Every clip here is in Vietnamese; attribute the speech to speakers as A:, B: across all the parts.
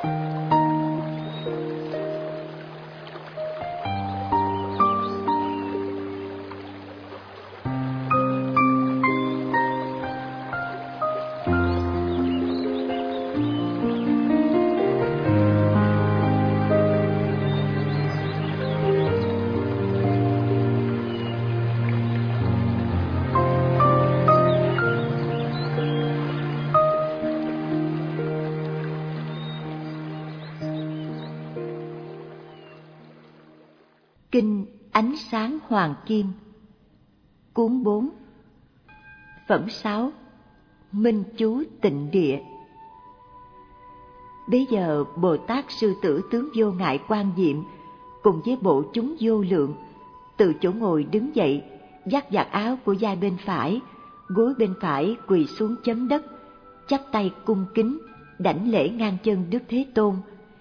A: Kinh Ánh Sáng Hoàng Kim, Cuốn 4, Phẩm 6, Minh Chú Tịnh Địa. Bấy giờ Bồ Tát Sư Tử Tướng Vô Ngại Quang Diệm cùng với bộ chúng vô lượng từ chỗ ngồi đứng dậy, vắt vạt áo của vai bên phải, gối bên phải quỳ xuống chấm đất, chắp tay cung kính đảnh lễ ngang chân Đức Thế Tôn,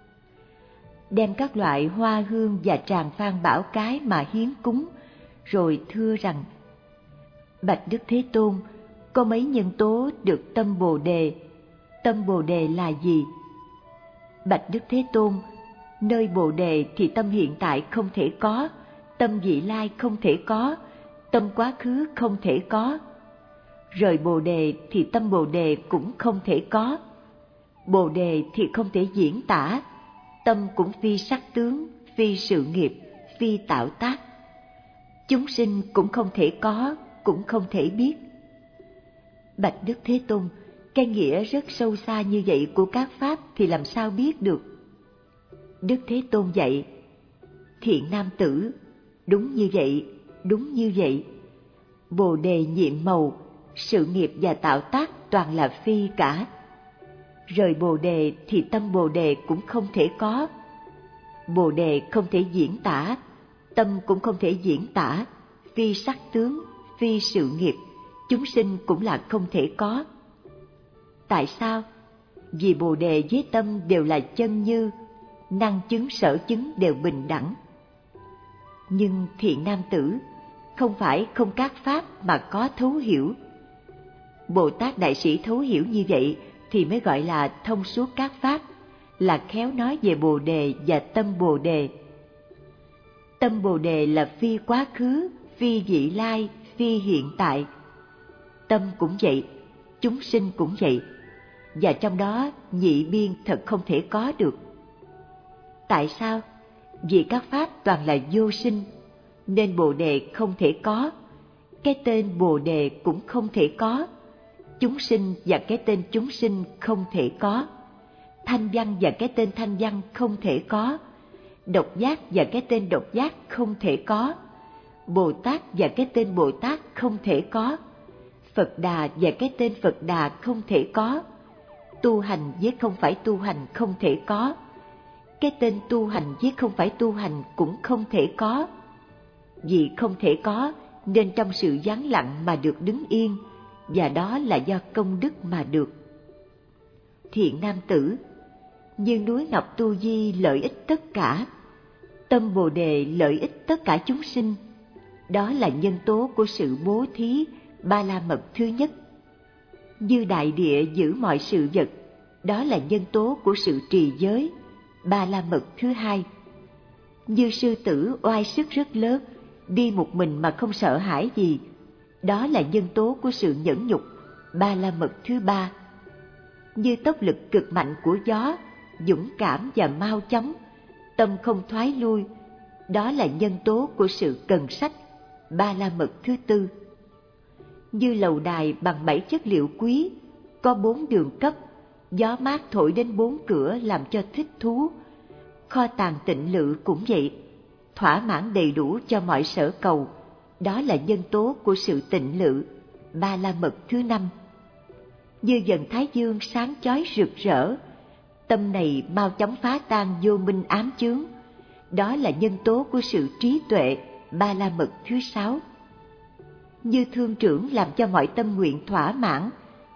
A: đem các loại hoa hương và tràng phan bảo cái mà hiến cúng, rồi thưa rằng: Bạch Đức Thế Tôn, có mấy nhân tố được tâm Bồ Đề. Tâm Bồ Đề là gì? Bạch Đức Thế Tôn, nơi Bồ Đề thì tâm hiện tại không thể có, tâm vị lai không thể có, tâm quá khứ không thể có. Rời Bồ Đề thì tâm Bồ Đề cũng không thể có. Bồ Đề thì không thể diễn tả, tâm cũng phi sắc tướng, phi sự nghiệp, phi tạo tác. Chúng sinh cũng không thể có, cũng không thể biết. Bạch Đức Thế Tôn, cái nghĩa rất sâu xa như vậy của các pháp thì làm sao biết được? Đức Thế Tôn dạy: Thiện nam tử, đúng như vậy, đúng như vậy. Bồ Đề nhiệm màu, sự nghiệp và tạo tác toàn là phi cả. Rời Bồ Đề thì tâm Bồ Đề cũng không thể có. Bồ Đề không thể diễn tả, tâm cũng không thể diễn tả, phi sắc tướng, phi sự nghiệp, chúng sinh cũng là không thể có. Tại sao? Vì Bồ Đề với tâm đều là chân như, năng chứng sở chứng đều bình đẳng. Nhưng thiện nam tử, không phải không các pháp mà có thấu hiểu. Bồ Tát Đại Sĩ thấu hiểu như vậy thì mới gọi là thông suốt các pháp, là khéo nói về Bồ Đề và tâm Bồ Đề. Tâm Bồ Đề là phi quá khứ, phi vị lai, phi hiện tại. Tâm cũng vậy, chúng sinh cũng vậy, và trong đó nhị biên thật không thể có được. Tại sao? Vì các pháp toàn là vô sinh, nên Bồ Đề không thể có, cái tên Bồ Đề cũng không thể có, chúng sinh và cái tên chúng sinh không thể có, thanh văn và cái tên thanh văn không thể có, độc giác và cái tên độc giác không thể có, Bồ Tát và cái tên Bồ Tát không thể có, Phật Đà và cái tên Phật Đà không thể có, tu hành với không phải tu hành không thể có, cái tên tu hành với không phải tu hành cũng không thể có. Vì không thể có nên trong sự vắng lặng mà được đứng yên, và đó là do công đức mà được. Thiện nam tử, như núi Ngọc Tu Di lợi ích tất cả, tâm Bồ Đề lợi ích tất cả chúng sinh. Đó là nhân tố của sự bố thí, ba la mật thứ nhất. Như đại địa giữ mọi sự vật, đó là nhân tố của sự trì giới, ba la mật thứ hai. Như sư tử oai sức rất lớn, đi một mình mà không sợ hãi gì, đó là nhân tố của sự nhẫn nhục, ba la mật thứ ba. Như tốc lực cực mạnh của gió, dũng cảm và mau chóng, tâm không thoái lui, đó là nhân tố của sự cần sách, ba la mật thứ tư. Như lầu đài bằng 7 chất liệu quý, có 4 đường cấp, gió mát thổi đến 4 cửa làm cho thích thú. Kho tàng tịnh lự cũng vậy, thỏa mãn đầy đủ cho mọi sở cầu, đó là nhân tố của sự tịnh lự, ba la mật thứ năm. Như dần thái dương sáng chói rực rỡ, tâm này mau chóng phá tan vô minh ám chướng, đó là nhân tố của sự trí tuệ, ba la mật thứ sáu. Như thương trưởng làm cho mọi tâm nguyện thỏa mãn,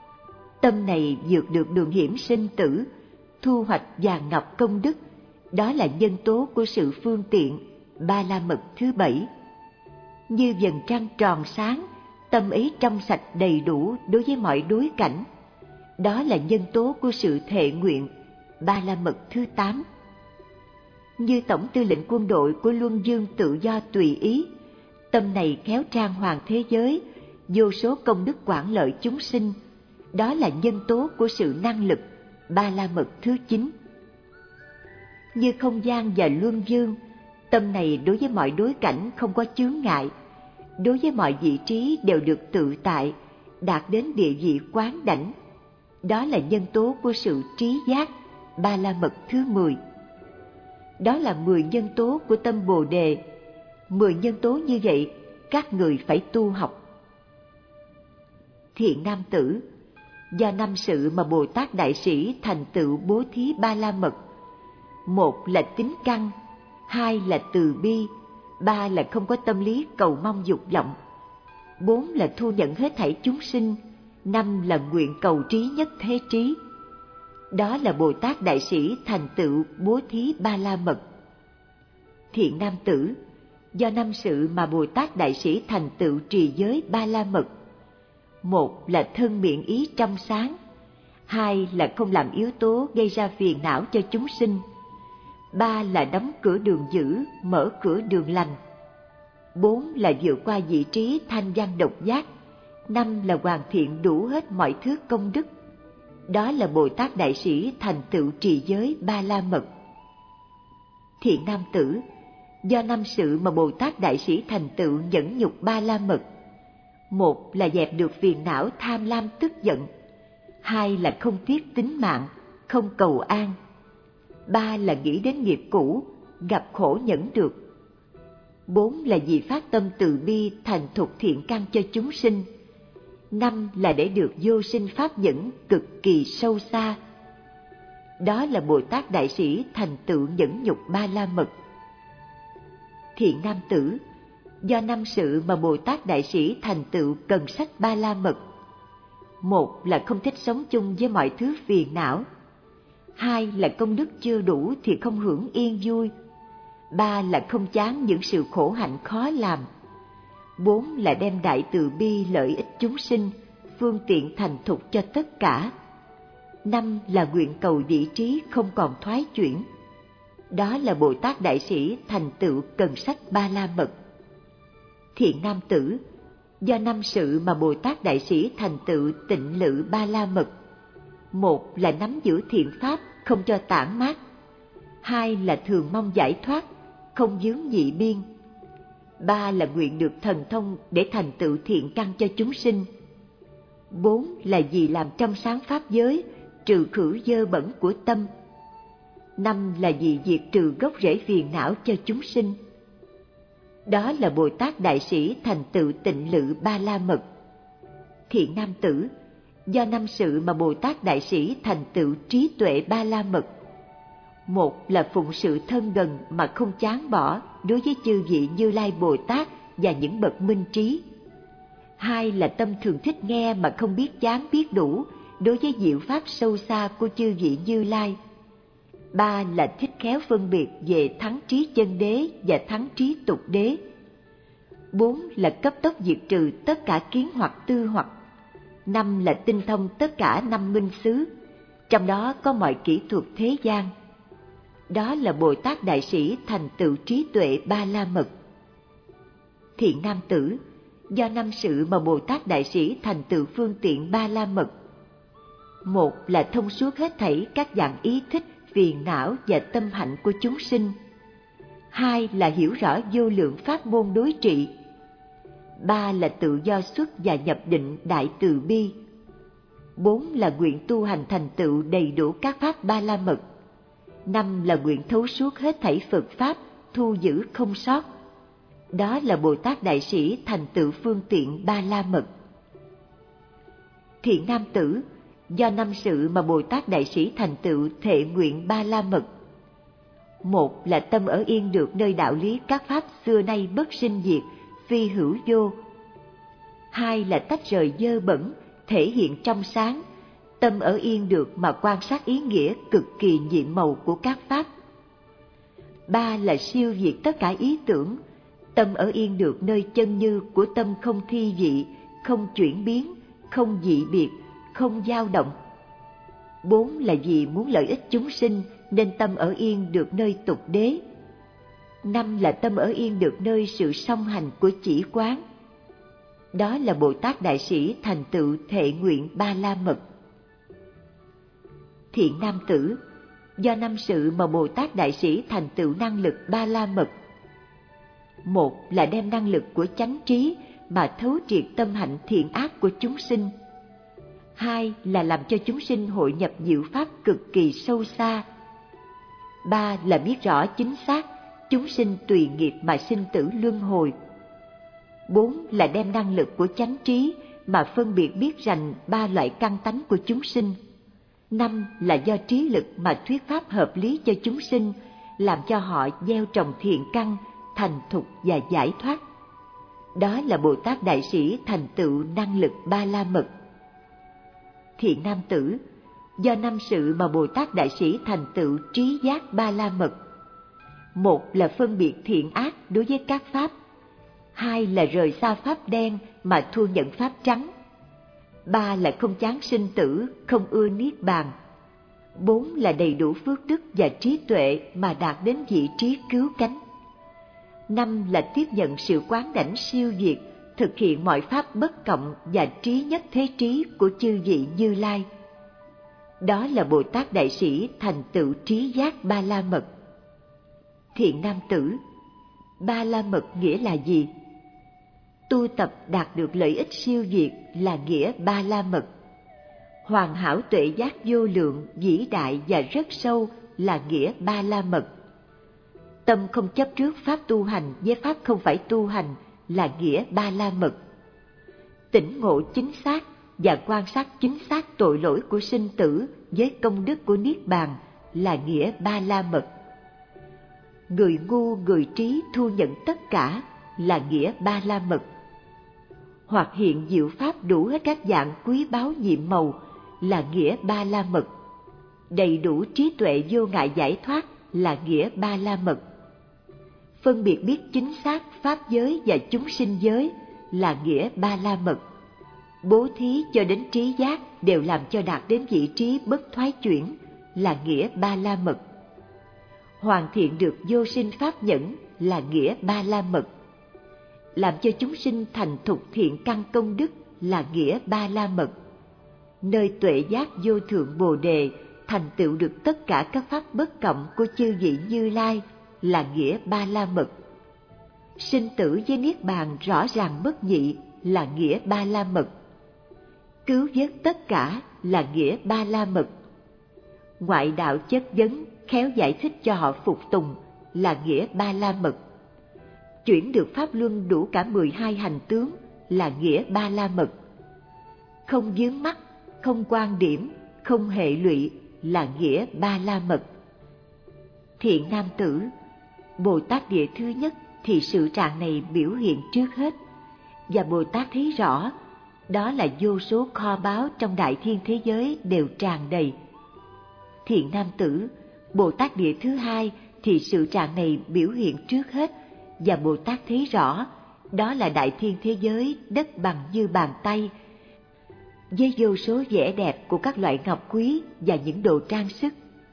A: tâm này vượt được đường hiểm sinh tử, thu hoạch vàng ngọc công đức, đó là nhân tố của sự phương tiện, ba la mật thứ bảy. Như vầng trăng tròn sáng, tâm ấy trong sạch đầy đủ đối với mọi đối cảnh, đó là nhân tố của sự thệ nguyện, Ba La Mật thứ 8. Như tổng tư lệnh quân đội của Luân Dương tự do tùy ý, tâm này khéo trang hoàng thế giới, vô số công đức quảng lợi chúng sinh. Đó là nhân tố của sự năng lực. Ba La Mật thứ 9. Như không gian và luân dương, tâm này đối với mọi đối cảnh không có chướng ngại, đối với mọi vị trí đều được tự tại, đạt đến địa vị quán đảnh. Đó là nhân tố của sự trí giác. Ba La Mật thứ 10. Đó là 10 nhân tố của tâm Bồ Đề. 10 nhân tố như vậy, các người phải tu học. Thiện nam tử, do 5 sự mà Bồ Tát Đại Sĩ thành tựu bố thí Ba La Mật. 1 là tín căn, 2 là từ bi, 3 là không có tâm lý cầu mong dục vọng, 4 là thu nhận hết thảy chúng sinh, 5 là nguyện cầu trí nhất thế trí. Đó là Bồ Tát Đại Sĩ thành tựu bố thí Ba La Mật. Thiện nam tử, do 5 sự mà Bồ Tát Đại Sĩ thành tựu trì giới Ba La Mật. 1 là thân miệng ý trong sáng, 2 là không làm yếu tố gây ra phiền não cho chúng sinh, 3 là đóng cửa đường dữ, mở cửa đường lành, 4 là vượt qua vị trí thanh văn độc giác, 5 là hoàn thiện đủ hết mọi thứ công đức. Đó là Bồ Tát Đại Sĩ thành tựu trì giới Ba La Mật. Thiện nam tử, do 5 sự mà Bồ Tát Đại Sĩ thành tựu nhẫn nhục Ba La Mật. 1 là dẹp được phiền não tham lam tức giận, 2 là không tiếc tính mạng, không cầu an, 3 là nghĩ đến nghiệp cũ, gặp khổ nhẫn được, 4 là vì phát tâm từ bi thành thục thiện căn cho chúng sinh, 5 là để được vô sinh pháp nhẫn cực kỳ sâu xa. Đó là Bồ Tát Đại Sĩ thành tựu nhẫn nhục Ba La Mật. Thiện nam tử, do 5 sự mà Bồ Tát Đại Sĩ thành tựu cần sách Ba La Mật. 1 là không thích sống chung với mọi thứ phiền não, 2 là công đức chưa đủ thì không hưởng yên vui, 3 là không chán những sự khổ hạnh khó làm, 4 là đem đại từ bi lợi ích chúng sinh, phương tiện thành thục cho tất cả, 5 là nguyện cầu vị trí không còn thoái chuyển. Đó là Bồ Tát Đại Sĩ thành tựu cần sách Ba La Mật. Thiện nam tử, do 5 sự mà Bồ Tát Đại Sĩ thành tựu tịnh lự Ba La Mật. 1 là nắm giữ thiện pháp, không cho tản mát, 2 là thường mong giải thoát, không vướng nhị biên, 3 là nguyện được thần thông để thành tựu thiện căn cho chúng sinh, 4 là vì làm trong sáng pháp giới, trừ khử dơ bẩn của tâm, 5 là vì diệt trừ gốc rễ phiền não cho chúng sinh. Đó là Bồ Tát Đại Sĩ thành tựu tịnh lự Ba La Mật. Thiện nam tử, do 5 sự mà Bồ Tát Đại Sĩ thành tựu trí tuệ Ba La Mật. 1 là phụng sự thân gần mà không chán bỏ đối với chư vị Như Lai Bồ Tát và những bậc minh trí. 2 là tâm thường thích nghe mà không biết chán biết đủ đối với diệu pháp sâu xa của chư vị Như Lai. 3 là thích khéo phân biệt về thắng trí chân đế và thắng trí tục đế. 4 là cấp tốc diệt trừ tất cả kiến hoặc tư hoặc. 5 là tinh thông tất cả 5 minh xứ, trong đó có mọi kỹ thuật thế gian. Đó là Bồ Tát Đại Sĩ thành tựu trí tuệ Ba La Mật. Thiện nam tử, do 5 sự mà Bồ Tát Đại Sĩ thành tựu phương tiện Ba La Mật. 1 là thông suốt hết thảy các dạng ý thích, phiền não và tâm hạnh của chúng sinh. 2 là hiểu rõ vô lượng pháp môn đối trị. 3 là tự do xuất và nhập định đại từ bi. 4 là nguyện tu hành thành tựu đầy đủ các pháp Ba La Mật. 5 là nguyện thấu suốt hết thảy Phật pháp, thu giữ không sót. Đó là Bồ Tát Đại Sĩ thành tựu phương tiện Ba La Mật. Thiện nam tử, do 5 sự mà Bồ Tát Đại Sĩ thành tựu thệ nguyện Ba La Mật. 1 là tâm ở yên được nơi đạo lý các pháp xưa nay bất sinh diệt, phi hữu vô. 2 là tách rời dơ bẩn, thể hiện trong sáng, tâm ở yên được mà quan sát ý nghĩa cực kỳ nhiệm màu của các pháp. 3 là siêu diệt tất cả ý tưởng, tâm ở yên được nơi chân như của tâm không thi vị, không chuyển biến, không dị biệt, không dao động. 4 là vì muốn lợi ích chúng sinh nên tâm ở yên được nơi tục đế. 5 là tâm ở yên được nơi sự song hành của chỉ quán. Đó là Bồ Tát Đại Sĩ thành tựu thệ nguyện Ba La Mật. Thiện nam tử, do 5 sự mà Bồ Tát Đại Sĩ thành tựu năng lực Ba La Mật. 1 là đem năng lực của chánh trí mà thấu triệt tâm hạnh thiện ác của chúng sinh. 2 là làm cho chúng sinh hội nhập diệu pháp cực kỳ sâu xa. 3 là biết rõ chính xác chúng sinh tùy nghiệp mà sinh tử luân hồi. 4 là đem năng lực của chánh trí mà phân biệt biết rành 3 loại căn tánh của chúng sinh. 5 là do trí lực mà thuyết pháp hợp lý cho chúng sinh, làm cho họ gieo trồng thiện căn, thành thục và giải thoát. Đó là Bồ Tát Đại Sĩ thành tựu năng lực Ba La Mật. Thiện nam tử, do 5 sự mà Bồ Tát Đại Sĩ thành tựu trí giác Ba La Mật. 1 là phân biệt thiện ác đối với các pháp. 2 là rời xa pháp đen mà thu nhận pháp trắng. 3 là không chán sinh tử, không ưa niết bàn. 4 là đầy đủ phước đức và trí tuệ mà đạt đến vị trí cứu cánh. 5 là tiếp nhận sự quán đảnh siêu việt, thực hiện mọi pháp bất cộng và trí nhất thế trí của chư vị Như Lai. Đó là Bồ Tát Đại Sĩ thành tựu trí giác Ba La Mật. Thiện nam tử, Ba La Mật nghĩa là gì? Tu tập đạt được lợi ích siêu việt là nghĩa Ba La Mật. Hoàn hảo tuệ giác vô lượng, vĩ đại và rất sâu là nghĩa Ba La Mật. Tâm không chấp trước pháp tu hành với pháp không phải tu hành là nghĩa Ba La Mật. Tỉnh ngộ chính xác và quan sát chính xác tội lỗi của sinh tử với công đức của niết bàn là nghĩa Ba La Mật. Người ngu người trí thu nhận tất cả là nghĩa Ba La Mật. Hoặc hiện diệu pháp đủ hết các dạng quý báu nhiệm màu là nghĩa Ba La Mật. Đầy đủ trí tuệ vô ngại giải thoát là nghĩa Ba La Mật. Phân biệt biết chính xác pháp giới và chúng sinh giới là nghĩa Ba La Mật. Bố thí cho đến trí giác đều làm cho đạt đến vị trí bất thoái chuyển là nghĩa Ba La Mật. Hoàn thiện được vô sinh pháp nhẫn là nghĩa Ba La Mật. Làm cho chúng sinh thành thục thiện căn công đức là nghĩa Ba La Mật. Nơi tuệ giác vô thượng Bồ Đề thành tựu được tất cả các pháp bất cộng của chư vị Như Lai là nghĩa Ba La Mật. Sinh tử với niết bàn rõ ràng bất nhị là nghĩa Ba La Mật. Cứu vớt tất cả là nghĩa Ba La Mật. Ngoại đạo chất vấn khéo giải thích cho họ phục tùng là nghĩa Ba La Mật. Chuyển được pháp luân đủ cả 12 hành tướng là nghĩa Ba La Mật. Không vướng mắc, không quan điểm, không hệ lụy là nghĩa Ba La Mật. Thiện nam tử, Bồ Tát địa thứ nhất thì sự trạng này biểu hiện trước hết, và Bồ Tát thấy rõ đó là vô số kho báu trong đại thiên thế giới đều tràn đầy. Thiện nam tử, Bồ Tát địa thứ hai thì sự trạng này biểu hiện trước hết, và Bồ Tát thấy rõ đó là đại thiên thế giới đất bằng như bàn tay, với vô số vẻ đẹp của các loại ngọc quý và những đồ trang sức.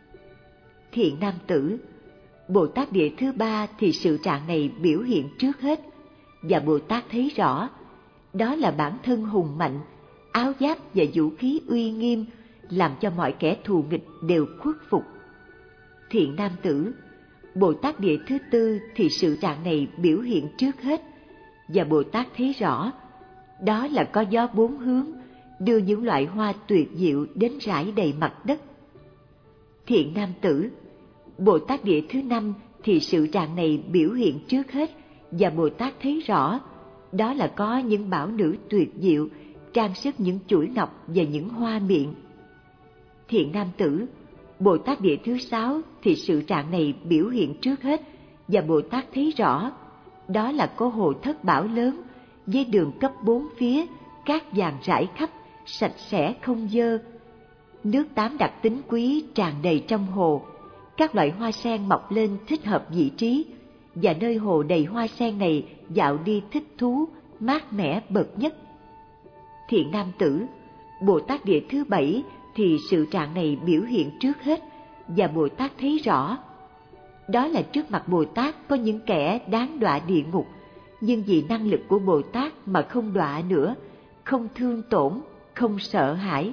A: Thiện nam tử, Bồ Tát địa thứ ba thì sự trạng này biểu hiện trước hết, và Bồ Tát thấy rõ đó là bản thân hùng mạnh, áo giáp và vũ khí uy nghiêm, làm cho mọi kẻ thù nghịch đều khuất phục. Thiện nam tử, Bồ Tát địa thứ tư thì sự trạng này biểu hiện trước hết, và Bồ Tát thấy rõ đó là có gió bốn hướng đưa những loại hoa tuyệt diệu đến rải đầy mặt đất. Thiện nam tử, Bồ Tát địa thứ năm thì sự trạng này biểu hiện trước hết, và Bồ Tát thấy rõ đó là có những bảo nữ tuyệt diệu trang sức những chuỗi ngọc và những hoa miệng. Thiện nam tử, Bồ Tát địa thứ sáu thì sự trạng này biểu hiện trước hết, và Bồ Tát thấy rõ đó là có hồ thất bảo lớn với đường cấp bốn phía, cát vàng rải khắp, sạch sẽ không dơ. Nước tám đặc tính quý tràn đầy trong hồ, các loại hoa sen mọc lên thích hợp vị trí, và nơi hồ đầy hoa sen này dạo đi thích thú, mát mẻ bậc nhất. Thiện nam tử, Bồ Tát địa thứ bảy thì sự trạng này biểu hiện trước hết và Bồ Tát thấy rõ. Đó là trước mặt Bồ Tát có những kẻ đáng đọa địa ngục, nhưng vì năng lực của Bồ Tát mà không đọa nữa, không thương tổn, không sợ hãi.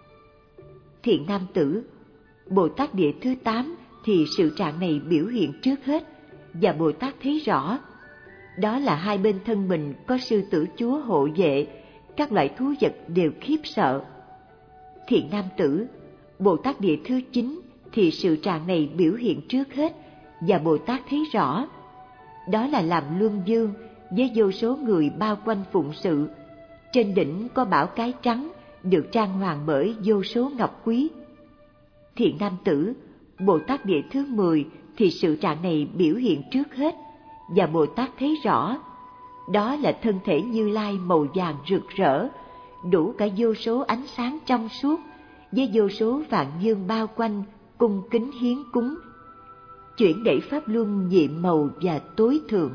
A: Thiện nam tử, Bồ Tát địa thứ 8 thì sự trạng này biểu hiện trước hết và Bồ Tát thấy rõ. Đó là hai bên thân mình có sư tử chúa hộ vệ, các loại thú vật đều khiếp sợ. Thiện nam tử, Bồ Tát địa thứ 9 thì sự trạng này biểu hiện trước hết và Bồ Tát thấy rõ. Đó là làm luân vương với vô số người bao quanh phụng sự. Trên đỉnh có bảo cái trắng được trang hoàng bởi vô số ngọc quý. Thiện nam tử, Bồ Tát địa thứ 10 thì sự trạng này biểu hiện trước hết và Bồ Tát thấy rõ. Đó là thân thể Như Lai màu vàng rực rỡ, đủ cả vô số ánh sáng trong suốt, với vô số vạn dương bao quanh, cung kính hiến cúng, chuyển đẩy pháp luân nhiệm màu và tối thượng.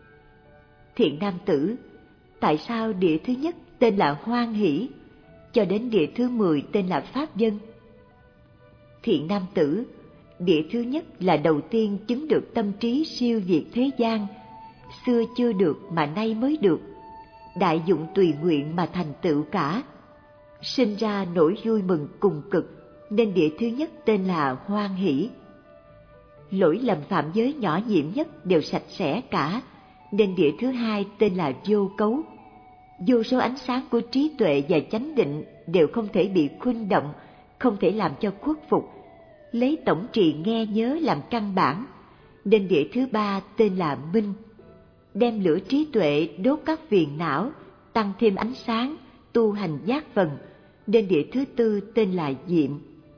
A: Thiện nam tử, tại sao địa thứ nhất tên là Hoan Hỷ, cho đến địa thứ 10 tên là Pháp Dân? Thiện nam tử, địa thứ nhất là đầu tiên chứng được tâm trí siêu việt thế gian, xưa chưa được mà nay mới được, đại dụng tùy nguyện mà thành tựu cả, sinh ra nỗi vui mừng cùng cực, nên địa thứ nhất tên là Hoan Hỷ. Lỗi lầm phạm giới nhỏ nhiệm nhất đều sạch sẽ cả, nên địa thứ 2 tên là Vô Cấu. Vô số ánh sáng của trí tuệ và chánh định đều không thể bị khuynh động, không thể làm cho khuất phục, lấy tổng trì nghe nhớ làm căn bản, nên địa thứ 3 tên là Minh. Đem lửa trí tuệ đốt các phiền não, tăng thêm ánh sáng, tu hành giác phần, nên địa thứ 4 tên là Diệm.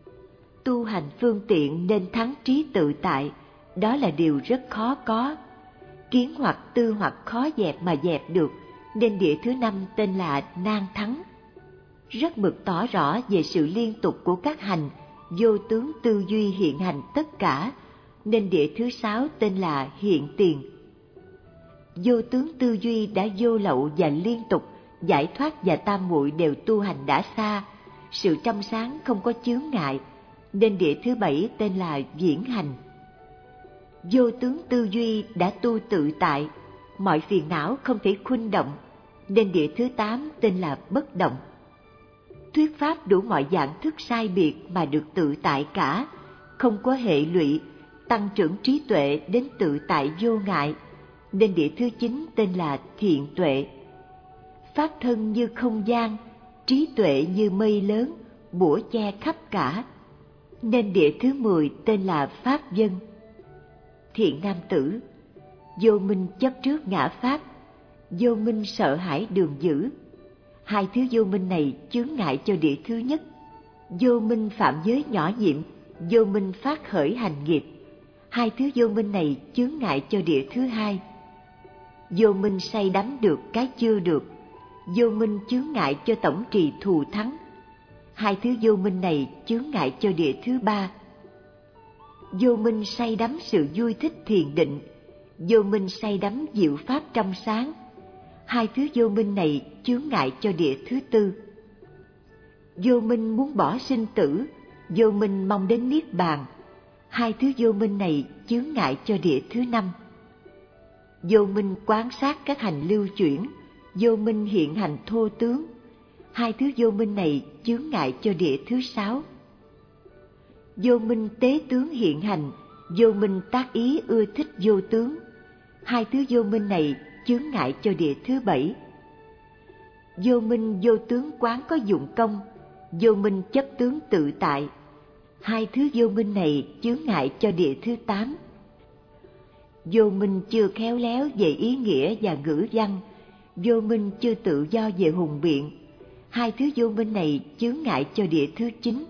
A: Tu hành phương tiện nên thắng trí tự tại, đó là điều rất khó có. Kiến hoặc tư hoặc khó dẹp mà dẹp được, nên địa thứ 5 tên là Nan Thắng. Rất mực tỏ rõ về sự liên tục của các hành, vô tướng tư duy hiện hành tất cả, nên địa thứ 6 tên là Hiện Tiền. Vô tướng tư duy đã vô lậu và liên tục, giải thoát và tam muội đều tu hành đã xa, sự trong sáng không có chướng ngại, nên địa thứ 7 tên là Viễn Hành. Vô tướng tư duy đã tu tự tại, mọi phiền não không thể khuynh động, nên địa thứ 8 tên là Bất Động. Thuyết pháp đủ mọi dạng thức sai biệt mà được tự tại cả, không có hệ lụy, tăng trưởng trí tuệ đến tự tại vô ngại, nên địa thứ 9 tên là Thiện Tuệ. Pháp thân như không gian, trí tuệ như mây lớn, bủa che khắp cả, nên địa thứ 10 tên là Pháp Dân. Thiện nam tử, vô minh chấp trước ngã pháp, vô minh sợ hãi đường dữ. Hai thứ vô minh này chướng ngại cho địa thứ nhất. Vô minh phạm giới nhỏ nhiệm, vô minh phát khởi hành nghiệp. Hai thứ vô minh này chướng ngại cho địa thứ 2. Vô minh say đắm được cái chưa được, vô minh chướng ngại cho tổng trì thù thắng. Hai thứ vô minh này chướng ngại cho địa thứ 3. Vô minh say đắm sự vui thích thiền định, vô minh say đắm diệu pháp trong sáng. Hai thứ vô minh này chướng ngại cho địa thứ 4. Vô minh muốn bỏ sinh tử, vô minh mong đến niết bàn. Hai thứ vô minh này chướng ngại cho địa thứ 5. Vô minh quán sát các hành lưu chuyển, vô minh hiện hành thô tướng. Hai thứ vô minh này chướng ngại cho địa thứ 6. Vô minh tế tướng hiện hành, vô minh tác ý ưa thích vô tướng. Hai thứ vô minh này chướng ngại cho địa thứ 7. Vô minh vô tướng quán có dụng công, vô minh chấp tướng tự tại. Hai thứ vô minh này chướng ngại cho địa thứ 8. Vô minh chưa khéo léo về ý nghĩa và ngữ văn, vô minh chưa tự do về hùng biện. Hai thứ vô minh này chướng ngại cho địa thứ 9.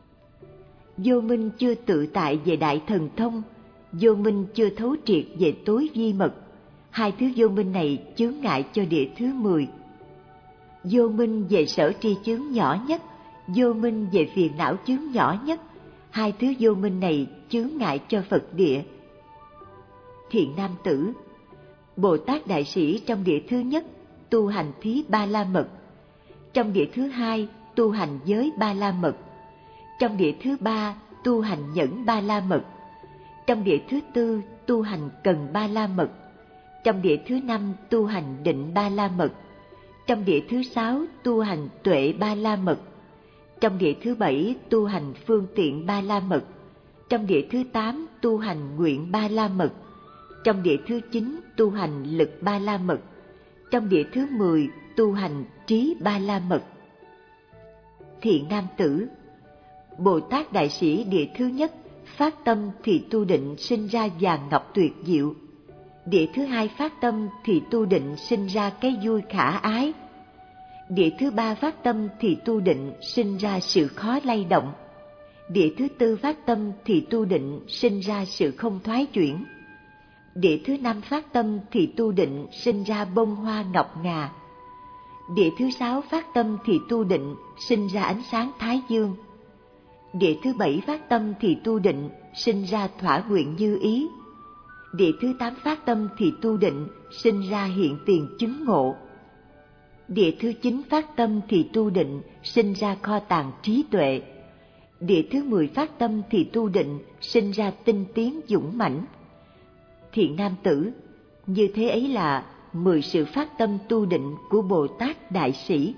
A: Vô minh chưa tự tại về đại thần thông, vô minh chưa thấu triệt về tối vi mật. Hai thứ vô minh này chướng ngại cho địa thứ 10. Vô minh về sở tri chướng nhỏ nhất, vô minh về phiền não chướng nhỏ nhất. Hai thứ vô minh này chướng ngại cho Phật địa. Thiện nam tử, Bồ Tát Đại Sĩ trong địa thứ nhất tu hành thí ba la mật, trong địa thứ 2 tu hành giới ba la mật, Trong địa thứ 3 tu hành nhẫn ba la mật. Trong địa thứ 4 tu hành cần ba la mật. Trong địa thứ 5 tu hành định ba la mật. Trong địa thứ 6 tu hành tuệ ba la mật. Trong địa thứ 7 tu hành phương tiện ba la mật. Trong địa thứ 8 tu hành nguyện ba la mật. Trong địa thứ 9 tu hành lực ba la mật. Trong địa thứ 10 tu hành trí ba la mật. Thiện nam tử, Bồ Tát Đại Sĩ địa thứ nhất phát tâm thì tu định sinh ra vàng ngọc tuyệt diệu. Địa thứ hai phát tâm thì tu định sinh ra cái vui khả ái. Địa thứ ba phát tâm thì tu định sinh ra sự khó lay động. Địa thứ tư phát tâm thì tu định sinh ra sự không thoái chuyển. Địa thứ năm phát tâm thì tu định sinh ra bông hoa ngọc ngà. Địa thứ sáu phát tâm thì tu định sinh ra ánh sáng thái dương. Địa thứ bảy phát tâm thì tu định sinh ra thỏa nguyện như ý. Địa thứ 8 phát tâm thì tu định sinh ra hiện tiền chứng ngộ. Địa thứ 9 phát tâm thì tu định sinh ra kho tàng trí tuệ. Địa thứ 10 phát tâm thì tu định sinh ra tinh tiến dũng mãnh. Thiện nam tử, như thế ấy là 10 sự phát tâm tu định của Bồ Tát Đại Sĩ.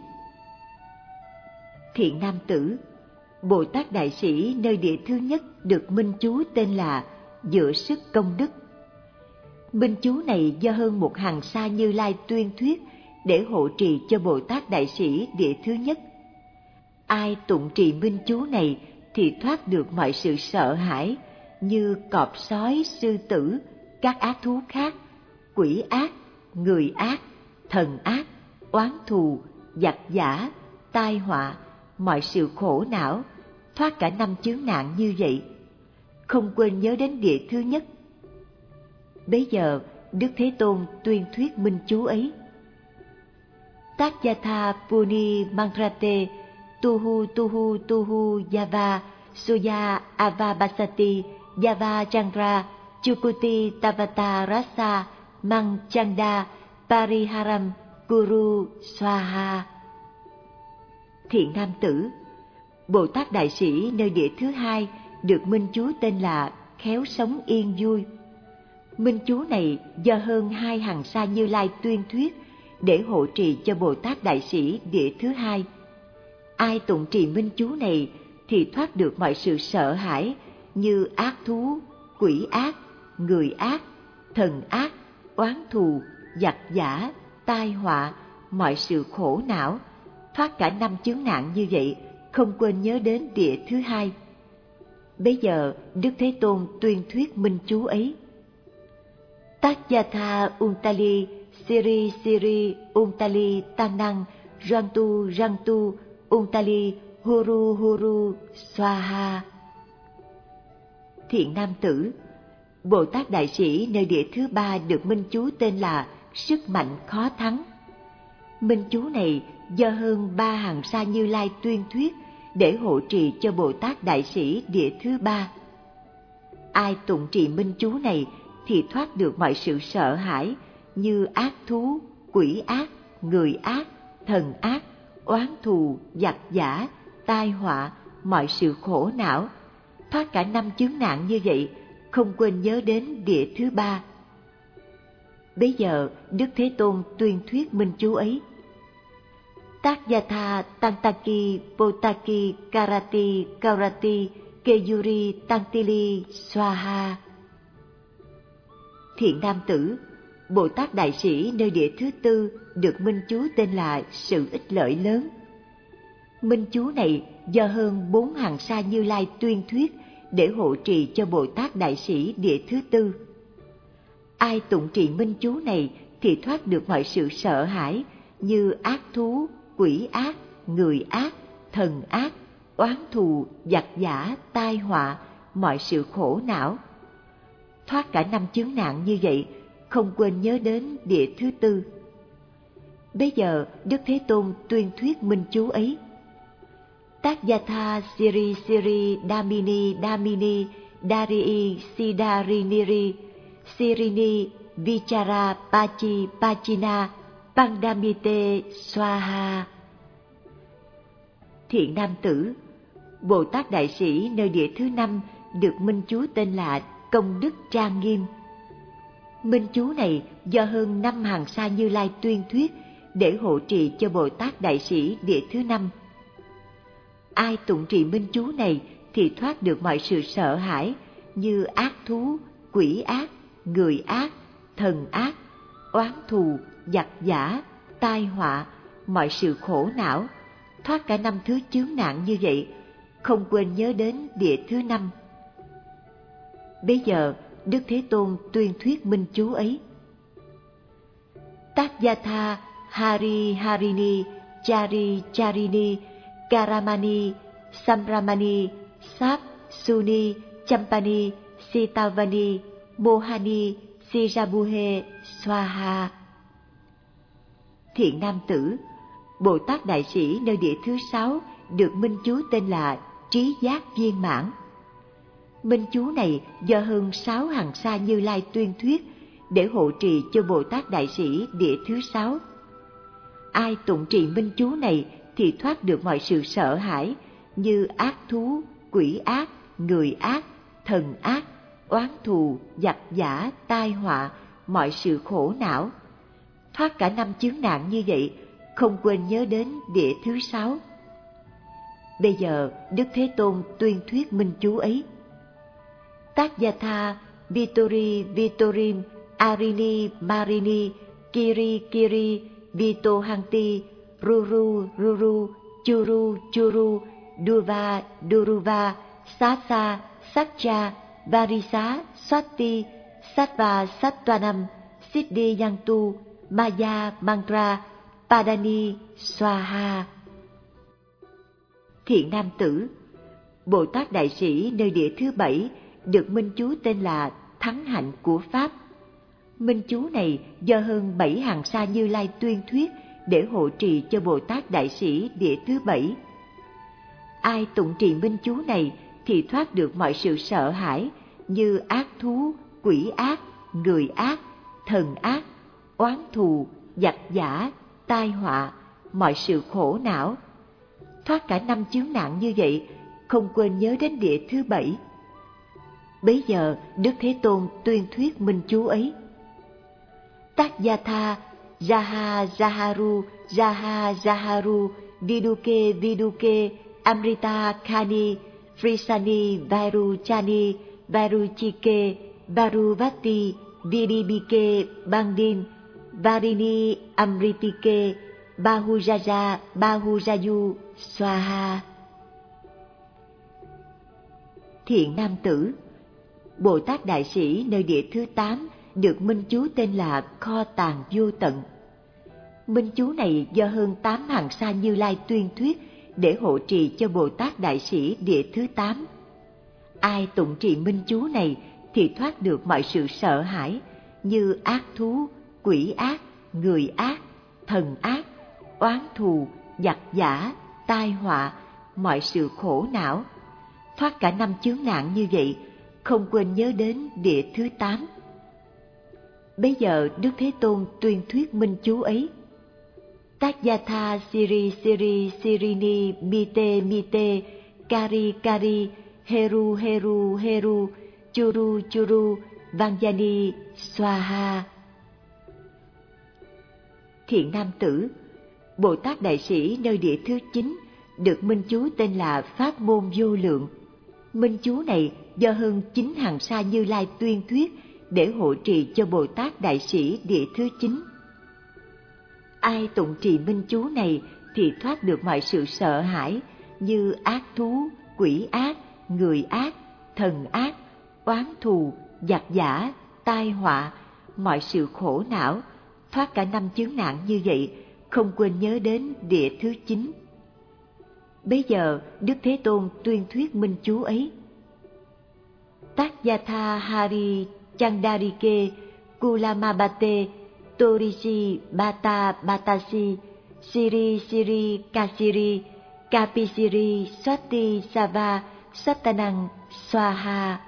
A: Thiện nam tử, Bồ Tát Đại Sĩ nơi địa thứ nhất được minh chú tên là dựa sức công đức. Minh chú này do hơn một hàng sa Như Lai tuyên thuyết để hộ trì cho Bồ Tát Đại Sĩ địa thứ nhất. Ai tụng trì minh chú này thì thoát được mọi sự sợ hãi như cọp sói, sư tử, các ác thú khác, quỷ ác, người ác, thần ác, oán thù, giặc giả, tai họa, mọi sự khổ não, thoát cả 5 chướng nạn như vậy. Không quên nhớ đến địa thứ nhất. Bấy giờ Đức Thế Tôn tuyên thuyết minh chú ấy. Tatyatha Puni Mantrate Tuhu Tuhu Tuhu Yava Suya Avabasati Yava Chandra Chukuti Tavata Rasa Mang Chanda Pariharam Guru Swaha. Thiện nam tử, Bồ Tát Đại Sĩ nơi địa thứ hai được minh chú tên là khéo sống yên vui. Minh chú này do hơn 2 hàng sa Như Lai tuyên thuyết để hộ trì cho Bồ Tát Đại Sĩ địa thứ hai. Ai tụng trì minh chú này thì thoát được mọi sự sợ hãi như ác thú, quỷ ác, người ác, thần ác, oán thù, giặc giả, tai họa, mọi sự khổ não, thoát cả 5 chướng nạn như vậy, không quên nhớ đến địa thứ hai. Bấy giờ Đức Thế Tôn tuyên thuyết minh chú ấy. Tatyatha Untali Siri Siri Untali Tanang Rantu Rantu Untali Huru Huru Swaha. Thiện nam tử, Bồ Tát Đại Sĩ nơi địa thứ ba được minh chú tên là sức mạnh khó thắng. Minh chú này do hơn 3 hàng sa Như Lai tuyên thuyết để hộ trì cho Bồ Tát Đại Sĩ địa thứ ba. Ai tụng trì minh chú này thì thoát được mọi sự sợ hãi như ác thú, quỷ ác, người ác, thần ác, oán thù, giặc giả, tai họa, mọi sự khổ não, thoát cả 5 chướng nạn như vậy, không quên nhớ đến địa thứ ba. Bấy giờ Đức Thế Tôn tuyên thuyết minh chú ấy. Tatyatha Tantaki Potaki Karati Kaurati Keyuri Tantili Swaha. Thiện nam tử, Bồ Tát Đại Sĩ nơi địa thứ tư được minh chú tên là sự ích lợi lớn. Minh chú này do hơn 4 hàng sa Như Lai tuyên thuyết để hộ trì cho Bồ Tát Đại Sĩ địa thứ tư. Ai tụng trì minh chú này thì thoát được mọi sự sợ hãi như ác thú, quỷ ác, người ác, thần ác, oán thù, giặc giả, tai họa, mọi sự khổ não, thoát cả 5 chướng nạn như vậy, không quên nhớ đến địa thứ tư. Bây giờ Đức Thế Tôn tuyên thuyết minh chú ấy. Tatyatha Siri Siri Damini Damini Darii Sidariniri Sirini Vichara Pachi Pachina Pandamite Swaha. Thiện nam tử, Bồ Tát Đại Sĩ nơi địa thứ 5 được minh chú tên là Công Đức Trang Nghiêm. Minh chú này do hơn 5 hàng sa Như Lai tuyên thuyết để hộ trì cho Bồ Tát Đại Sĩ địa thứ 5. Ai tụng trì minh chú này thì thoát được mọi sự sợ hãi như ác thú, quỷ ác, người ác, thần ác, oán thù, giặc giả, tai họa, mọi sự khổ não, thoát cả 5 thứ chướng nạn như vậy, không quên nhớ đến địa thứ 5. Bây giờ Đức Thế Tôn tuyên thuyết minh chú ấy. Tathata Hari Harini Chari Charini Karamani Samramani Sap Suni Champani Sitavani Mohani Sirabuhe Swaha. Thiện nam tử, Bồ Tát Đại Sĩ nơi địa thứ 6 được minh chú tên là Trí Giác Viên Mãn. Minh chú này do hơn 6 hàng sa Như Lai tuyên thuyết để hộ trì cho Bồ Tát Đại Sĩ địa thứ 6. Ai tụng trì minh chú này thì thoát được mọi sự sợ hãi như ác thú, quỷ ác, người ác, thần ác, oán thù, giặc giả, tai họa, mọi sự khổ não, thoát cả 5 chướng nạn như vậy, không quên nhớ đến địa thứ 6. Bây giờ Đức Thế Tôn tuyên thuyết minh chú ấy. Tathata Vitori Vitorim Arini Marini Kiri Kiri Vitohanti Ruru Ruru Churu Churu Duva Duruva Sasa Satcha Varisa Swati Sattva Sattvanam Siddhi Yantu Maya Mantra Padani Swaha. Thiện nam tử, Bồ Tát Đại Sĩ nơi địa thứ 7 được minh chú tên là Thắng Hạnh của Pháp. Minh chú này do hơn 7 hàng sa Như Lai tuyên thuyết để hộ trì cho Bồ Tát Đại Sĩ địa thứ 7. Ai tụng trì minh chú này thì thoát được mọi sự sợ hãi như ác thú, quỷ ác, người ác, thần ác, oán thù, giặc giả, tai họa, mọi sự khổ não, thoát cả 5 chướng nạn như vậy, không quên nhớ đến địa thứ 7. Bấy giờ Đức Thế Tôn tuyên thuyết minh chú ấy. Tathata Jaha Jaharu Jaha Jaharu Viduke Viduke Amrita Khani Frisani Varu Chani Varu Chike Varuvati Vidibike Bandin Varini Amritike Bahujaja Bahujayu Swaha. Thiện nam tử, Bồ Tát Đại Sĩ nơi địa thứ 8 được minh chú tên là Kho Tàng Vô Tận. Minh chú này do hơn 8 hàng sa Như Lai tuyên thuyết để hộ trì cho Bồ Tát Đại Sĩ địa thứ 8. Ai tụng trì minh chú này thì thoát được mọi sự sợ hãi như ác thú, quỷ ác, người ác, thần ác, oán thù, giặc giả, tai họa, mọi sự khổ não, thoát cả 5 chướng nạn như vậy, không quên nhớ đến địa thứ 8. Bây giờ Đức Thế Tôn tuyên thuyết minh chú ấy. Tathata Siri Siri Sirini Mite Mite Kari Kari Heru Heru Heru Churu Churu Vanjani Swaha. Thiện nam tử, Bồ Tát Đại Sĩ nơi địa thứ 9 được minh chú tên là Pháp Môn Vô Lượng. Minh chú này do hơn 9 hàng sa Như Lai tuyên thuyết để hộ trì cho Bồ Tát Đại Sĩ địa thứ 9. Ai tụng trì minh chú này thì thoát được mọi sự sợ hãi như ác thú, quỷ ác, người ác, thần ác, oán thù, giặc giả, tai họa, mọi sự khổ não, thoát cả 5 chướng nạn như vậy, không quên nhớ đến địa thứ 9. Bây giờ Đức Thế Tôn tuyên thuyết minh chú ấy. Tathata Hari Chandarike Kulamabate Torishi Bata Batasi Siri Siri Kasiri Kapisiri Swati Sava Satanang Swaha.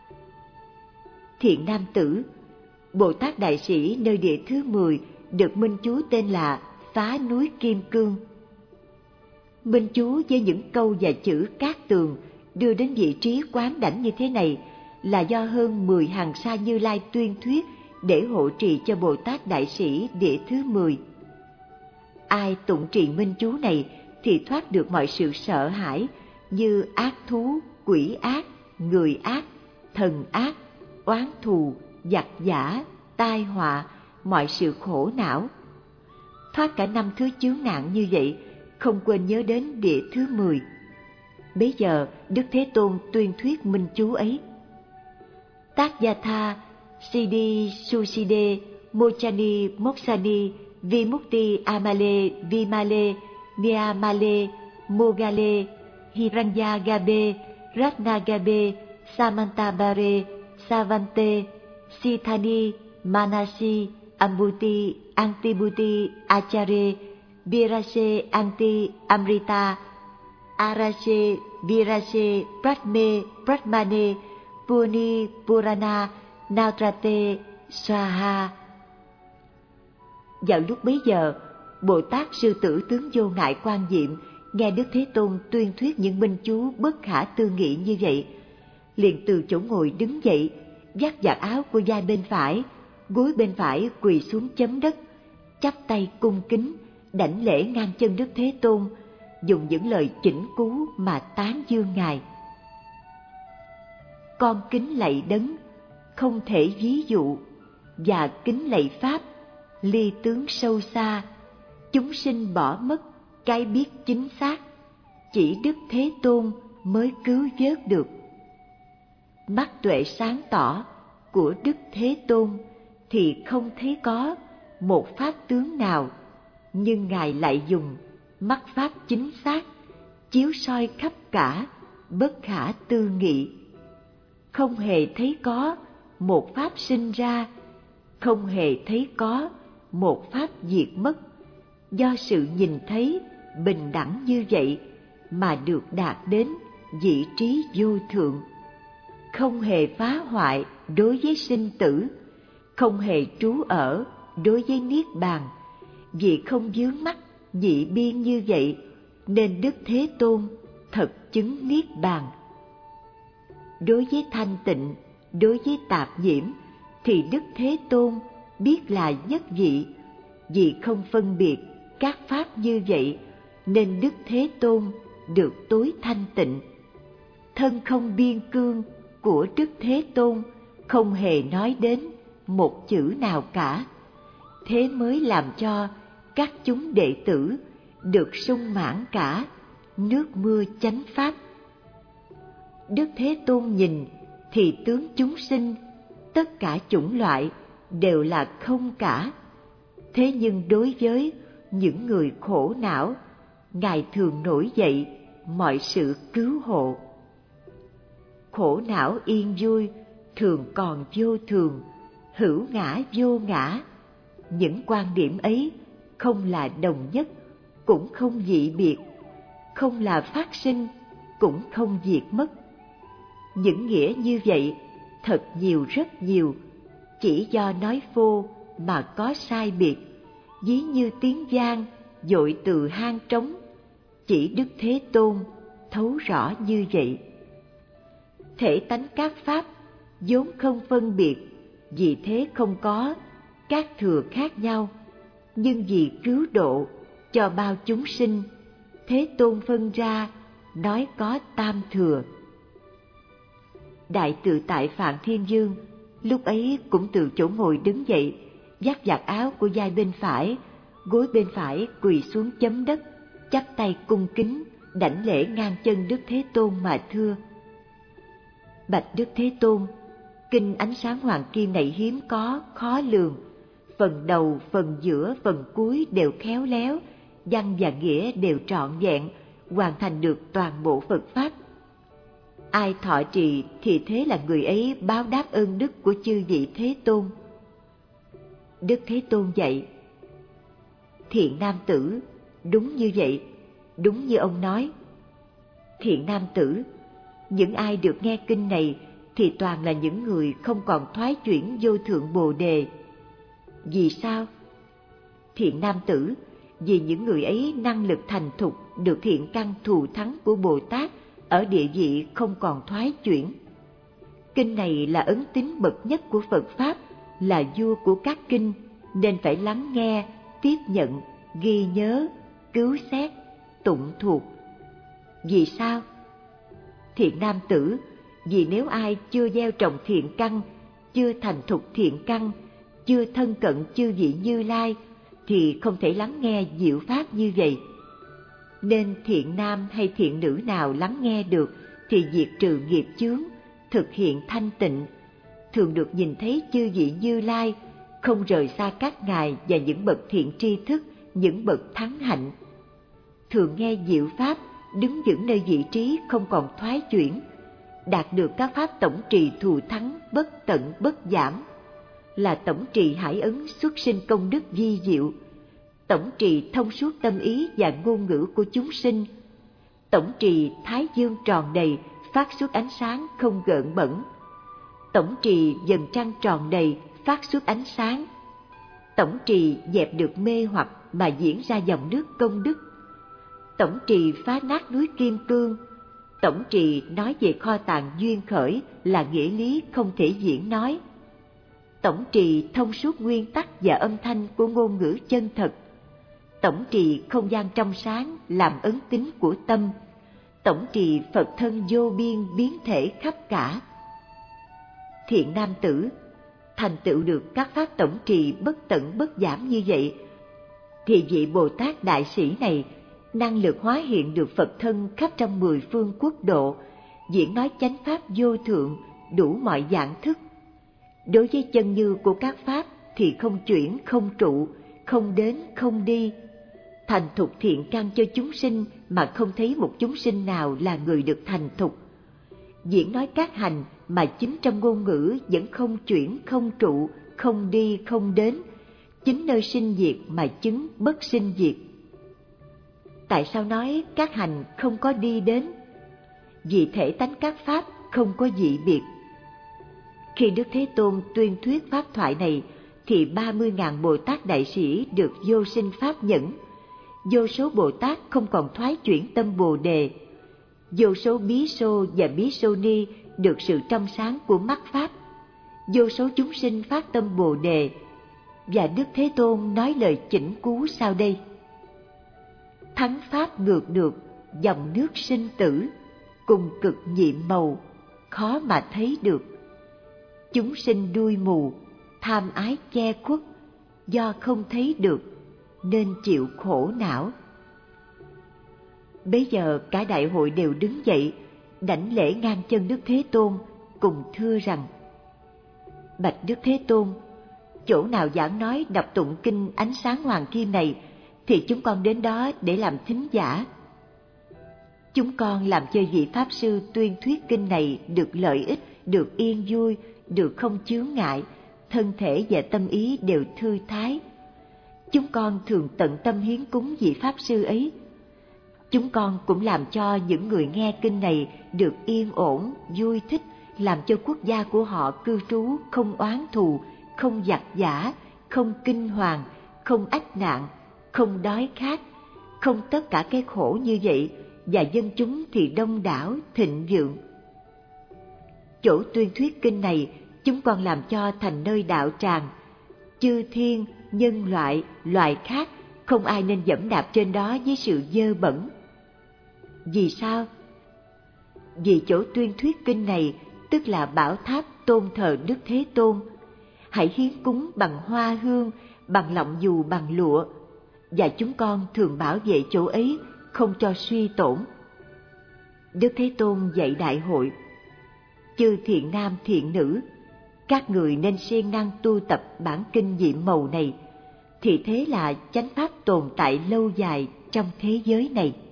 A: Thiện nam tử, Bồ Tát Đại Sĩ nơi địa thứ 10 được minh chú tên là Phá Núi Kim Cương. Minh chú với những câu và chữ cát tường đưa đến vị trí quán đảnh như thế này là do hơn 10 hàng sa Như Lai tuyên thuyết để hộ trì cho Bồ Tát Đại Sĩ Địa thứ 10. Ai tụng trì minh chú này thì thoát được mọi sự sợ hãi như ác thú, quỷ ác, người ác, thần ác, oán thù, giặc giả, tai họa, mọi sự khổ não. Thoát cả 5 thứ chướng nạn như vậy, không quên nhớ đến địa thứ 10. Bấy giờ Đức Thế Tôn tuyên thuyết minh chú ấy. Tát gia tha, Siddhi Suside, Mochani Moksani, Vimukti Amale Vimale, Niamale, Mogale, Hiranya Gabe, Ratna Gabe, Samantabare, Savante, Sithani, Manasi, Ambuti, Antibuti, Achare, Virase, Anti, Amrita, Arase, Virase, Pratme, Pratmane, Purni, Purana, Nautrate, Swaha. Vào lúc bấy giờ, Bồ Tát Sư Tử Tướng Vô Ngại Quan Diệm nghe Đức Thế Tôn tuyên thuyết những minh chú bất khả tư nghị như vậy, liền từ chỗ ngồi đứng dậy, vắt vạt áo của vai bên phải, gối bên phải quỳ xuống chấm đất, chắp tay cung kính, đảnh lễ ngang chân Đức Thế Tôn, dùng những lời chỉnh cú mà tán dương Ngài. Con kính lạy Đấng, không thể ví dụ, và kính lạy Pháp, ly tướng sâu xa, chúng sinh bỏ mất cái biết chính xác, chỉ Đức Thế Tôn mới cứu vớt được. Mắt tuệ sáng tỏ của Đức Thế Tôn thì không thấy có một pháp tướng nào, nhưng Ngài lại dùng mắt pháp chính xác chiếu soi khắp cả, bất khả tư nghị. Không hề thấy có một pháp sinh ra, không hề thấy có một pháp diệt mất. Do sự nhìn thấy bình đẳng như vậy mà được đạt đến vị trí vô thượng. Không hề phá hoại đối với sinh tử, không hề trú ở đối với niết bàn. Vì không vướng mắc dị biên như vậy, nên Đức Thế Tôn thật chứng niết bàn. Đối với thanh tịnh, đối với tạp nhiễm, thì Đức Thế Tôn biết là nhất vị. Vì không phân biệt các pháp như vậy, nên Đức Thế Tôn được tối thanh tịnh. Thân không biên cương của Đức Thế Tôn không hề nói đến một chữ nào cả. Thế mới làm cho các chúng đệ tử được sung mãn cả nước mưa chánh pháp. Đức Thế Tôn nhìn thì tướng chúng sinh, tất cả chủng loại đều là không cả. Thế nhưng đối với những người khổ não, Ngài thường nổi dậy mọi sự cứu hộ. Khổ não yên vui thường còn vô thường, hữu ngã vô ngã. Những quan điểm ấy không là đồng nhất, cũng không dị biệt, không là phát sinh, cũng không diệt mất. Những nghĩa như vậy thật nhiều, rất nhiều, chỉ do nói phô mà có sai biệt. Ví như tiếng vang dội từ hang trống, chỉ Đức Thế Tôn thấu rõ như vậy. Thể tánh các pháp vốn không phân biệt, vì thế không có các thừa khác nhau. Nhưng vì cứu độ cho bao chúng sinh, Thế Tôn phân ra nói có tam thừa. Đại tự tại Phạn Thiên Vương lúc ấy cũng từ chỗ ngồi đứng dậy, vắt vạt áo của vai bên phải, gối bên phải quỳ xuống chấm đất, chắp tay cung kính, đảnh lễ ngang chân Đức Thế Tôn mà thưa: Bạch Đức Thế Tôn, kinh Ánh Sáng Hoàng Kim này hiếm có, khó lường. Phần đầu, phần giữa, phần cuối đều khéo léo, văn và nghĩa đều trọn vẹn, hoàn thành được toàn bộ Phật Pháp. Ai thọ trì thì thế là người ấy báo đáp ơn đức của chư vị Thế Tôn. Đức Thế Tôn dạy: Thiện nam tử, đúng như vậy, đúng như ông nói. Thiện nam tử, những ai được nghe kinh này thì toàn là những người không còn thoái chuyển vô thượng Bồ Đề. Vì sao? Thiện nam tử, vì những người ấy năng lực thành thục được thiện căn thù thắng của Bồ Tát ở địa vị không còn thoái chuyển. Kinh này là ấn tín bậc nhất của Phật Pháp, là vua của các kinh, nên phải lắng nghe, tiếp nhận, ghi nhớ, cứu xét, tụng thuộc. Vì sao? Thiện nam tử, vì nếu ai chưa gieo trồng thiện căn, chưa thành thục thiện căn, chưa thân cận chư vị Như Lai, thì không thể lắng nghe diệu pháp như vậy. Nên thiện nam hay thiện nữ nào lắng nghe được thì diệt trừ nghiệp chướng, thực hiện thanh tịnh, thường được nhìn thấy chư vị Như Lai, không rời xa các ngài và những bậc thiện tri thức, những bậc thắng hạnh. Thường nghe diệu pháp, đứng vững nơi vị trí không còn thoái chuyển, đạt được các pháp tổng trì thù thắng bất tận bất giảm, là tổng trì hải ấn xuất sinh công đức vi diệu, tổng trì thông suốt tâm ý và ngôn ngữ của chúng sinh, tổng trì thái dương tròn đầy phát xuất ánh sáng không gợn bẩn, tổng trì dần trăng tròn đầy phát xuất ánh sáng, tổng trì dẹp được mê hoặc mà diễn ra dòng nước công đức, tổng trì phá nát núi kim cương, tổng trì nói về kho tàng duyên khởi là nghĩa lý không thể diễn nói, tổng trì thông suốt nguyên tắc và âm thanh của ngôn ngữ chân thật, tổng trì không gian trong sáng làm ấn tín của tâm, tổng trì Phật thân vô biên biến thể khắp cả. Thiện nam tử, thành tựu được các pháp tổng trì bất tận bất giảm như vậy, thì vị Bồ Tát đại sĩ này năng lực hóa hiện được Phật thân khắp trong 10 phương quốc độ, diễn nói chánh pháp vô thượng, đủ mọi dạng thức. Đối với chân như của các pháp thì không chuyển, không trụ, không đến, không đi, thành thục thiện căn cho chúng sinh mà không thấy một chúng sinh nào là người được thành thục. Diễn nói các hành mà chính trong ngôn ngữ vẫn không chuyển, không trụ, không đi, không đến, chính nơi sinh diệt mà chứng bất sinh diệt. Tại sao nói các hành không có đi đến? Vì thể tánh các pháp không có dị biệt. Khi Đức Thế Tôn tuyên thuyết pháp thoại này, thì 30.000 Bồ Tát đại sĩ được vô sinh pháp nhẫn, vô số Bồ Tát không còn thoái chuyển tâm Bồ Đề, vô số bí xô và bí xô ni được sự trong sáng của mắt pháp, vô số chúng sinh phát tâm Bồ Đề. Và Đức Thế Tôn nói lời chỉnh cú sau đây: thắng pháp ngược được, dòng nước sinh tử, cùng cực nhiệm màu, khó mà thấy được. Chúng sinh đuôi mù, tham ái che khuất, do không thấy được, nên chịu khổ não. Bấy giờ cả đại hội đều đứng dậy, đảnh lễ ngang chân Đức Thế Tôn, cùng thưa rằng: bạch Đức Thế Tôn, chỗ nào giảng nói đọc tụng kinh ánh sáng hoàng kim này, thì chúng con đến đó để làm thính giả. Chúng con làm cho vị Pháp Sư tuyên thuyết kinh này được lợi ích, được yên vui, được không chướng ngại, thân thể và tâm ý đều thư thái. Chúng con thường tận tâm hiến cúng vị Pháp Sư ấy. Chúng con cũng làm cho những người nghe kinh này được yên ổn, vui thích, làm cho quốc gia của họ cư trú không oán thù, không giặc giã, không kinh hoàng, không ách nạn, không đói khát, không tất cả cái khổ như vậy, và dân chúng thì đông đảo, thịnh vượng. Chỗ tuyên thuyết kinh này, chúng con làm cho thành nơi đạo tràng. Chư thiên, nhân loại, loài khác, không ai nên dẫm đạp trên đó với sự dơ bẩn. Vì sao? Vì chỗ tuyên thuyết kinh này, tức là bảo tháp tôn thờ Đức Thế Tôn. Hãy hiến cúng bằng hoa hương, bằng lọng dù bằng lụa, và chúng con thường bảo vệ chỗ ấy, không cho suy tổn. Đức Thế Tôn dạy đại hội: chư thiện nam thiện nữ, các người nên siêng năng tu tập bản kinh nhiệm màu này, thì thế là chánh pháp tồn tại lâu dài trong thế giới này.